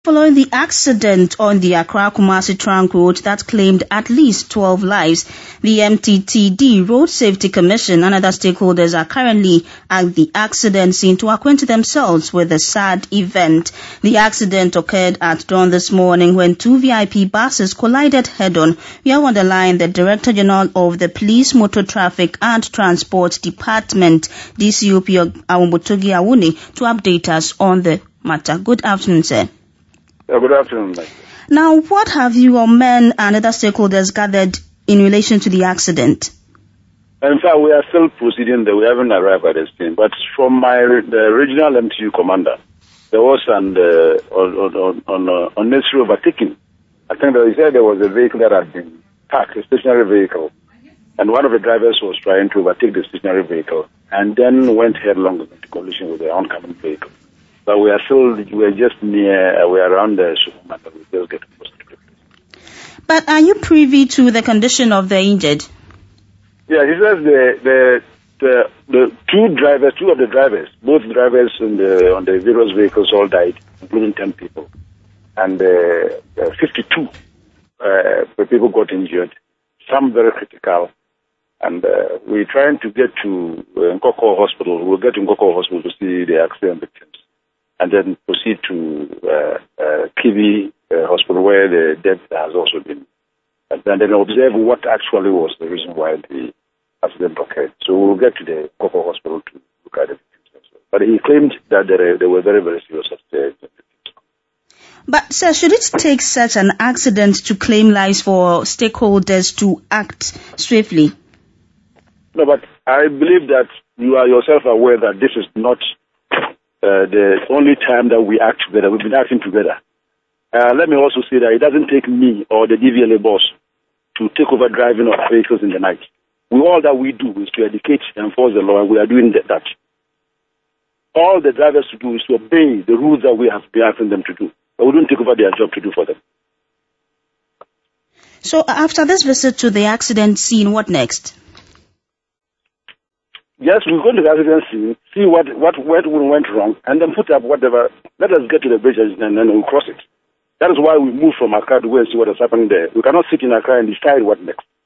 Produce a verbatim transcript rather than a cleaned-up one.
Following the accident on the Accra-Kumasi trunk road that claimed at least twelve lives, the M T T D Road Safety Commission and other stakeholders are currently at the accident scene to acquaint themselves with the sad event. The accident occurred at dawn this morning when two V I P buses collided head-on. We have on the line the Director General of the Police Motor Traffic and Transport Department, D C O P Awumbutogi Awuni, to update us on the matter. Good afternoon, sir. Uh, good afternoon, Mike. Now, what have your men and other stakeholders gathered in relation to the accident? In fact, we are still proceeding there. We haven't arrived at the scene. But from my the regional M T U commander, there was an uh, on, on, on, uh, unnecessary overtaking. I think that he said there was a vehicle that had been parked, a stationary vehicle, and one of the drivers was trying to overtake the stationary vehicle and then went headlong into collision with the oncoming vehicle. But we are still, we are just near, uh, we are around the supermarket. We just get positive. But are you privy to the condition of the injured? Yeah, he says the the the, the two drivers, two of the drivers, both drivers in the, on the various vehicles all died, including ten people. And uh, uh, fifty-two uh, people got injured, some very critical. And uh, we're trying to get to uh, Nkoko Hospital. We'll get to Nkoko Hospital to see the accident victims, and then proceed to uh, uh, Kivi uh, Hospital, where the death has also been. And then observe what actually was the reason why the accident occurred. So we'll get to the Koko Hospital to look at the victims. But he claimed that they, they were very, very serious victims. But, sir, should it take such an accident to claim lives for stakeholders to act swiftly? No, but I believe that you are yourself aware that this is not Uh, the only time that we act together. We've been acting together. Uh, let me also say that it doesn't take me or the D V L A boss to take over driving of vehicles in the night. We, all that we do is to educate and enforce the law, and we are doing that. All the drivers to do is to obey the rules that we have been asking them to do. But we don't take over their job to do for them. So after this visit to the accident scene, what next? Yes, we're going to the accident scene, see what, what, what went wrong, and then put up whatever. Let us get to the bridge and then we'll cross it. That is why we moved from Accra to go and see what is happening there. We cannot sit in Accra and decide what next.